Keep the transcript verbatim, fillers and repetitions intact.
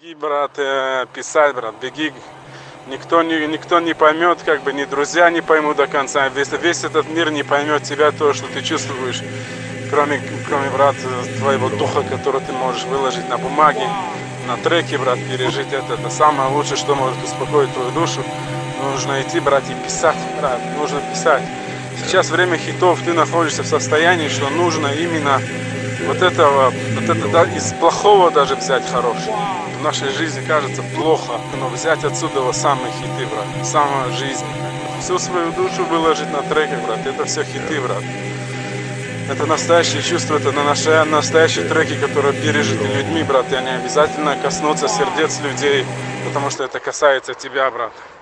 Беги, брат, э, писать, брат, беги. Никто не, никто не поймет, как бы ни друзья не поймут до конца. Весь, весь этот мир не поймет тебя, то, что ты чувствуешь. Кроме, кроме, брат, твоего духа, который ты можешь выложить на бумаге, на треке, брат, пережить это. Это самое лучшее, что может успокоить твою душу. Нужно идти, брат, и писать, брат, нужно писать. Сейчас время хитов, ты находишься в состоянии, что нужно именно вот этого, вот это, да, из плохого даже взять хорошее. В нашей жизни кажется плохо, но взять отсюда вот самые хиты, брат, самая жизнь. Всю свою душу выложить на треках, брат, это все хиты, брат. Это настоящие чувства, это наши настоящие треки, которые пережиты людьми, брат, и они обязательно коснутся сердец людей, потому что это касается тебя, брат.